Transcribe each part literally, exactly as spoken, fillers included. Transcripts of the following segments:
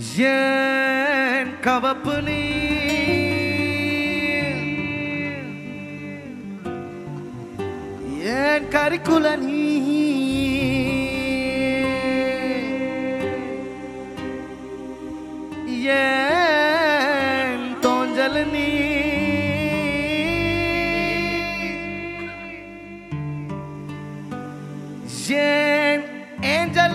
ஏன் கவப்பு நீ ஏன் கரிக்குல நீ ஏன் தோஞ்சல் நீ ஏன் ஏஞ்சல்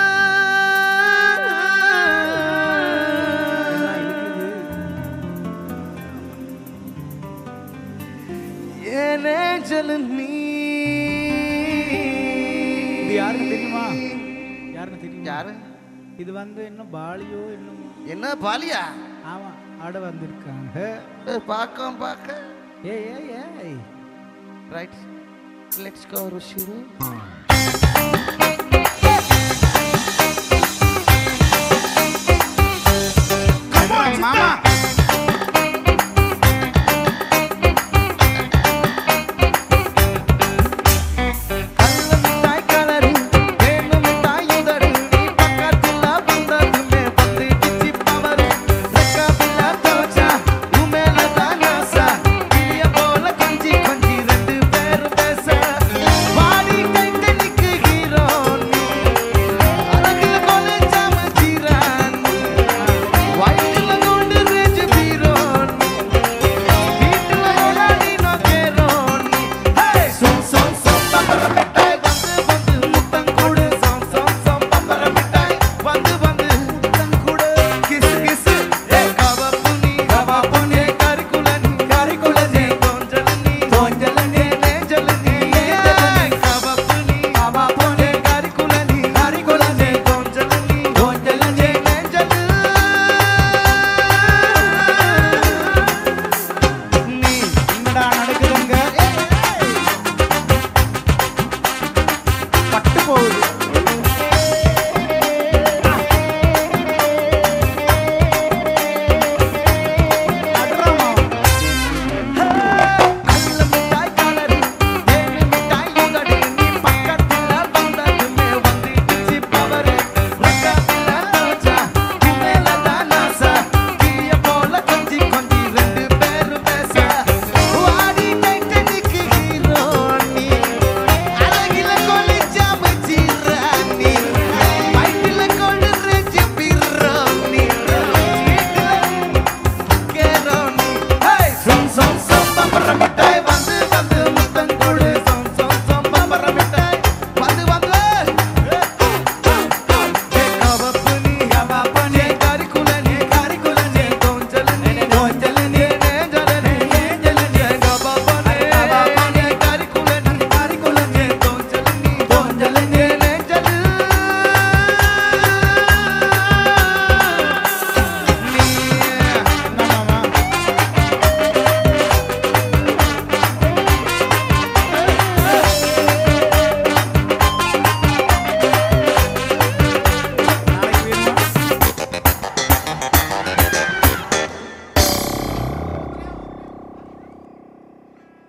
ஏன் ஏஞ்சல் நீ யாருக்கு தெரியுமா? யாருக்கு தெரியும்? யாரு இது வந்து இன்னும் பாலியோ இன்னும் என்ன பாலியா? ஆமா, ஆட வந்திருக்காங்க. பார்க்க பார்க்க ஏய் ஏய் ஏய் ரைட் லெட்ஸ் கோ ருஷிரு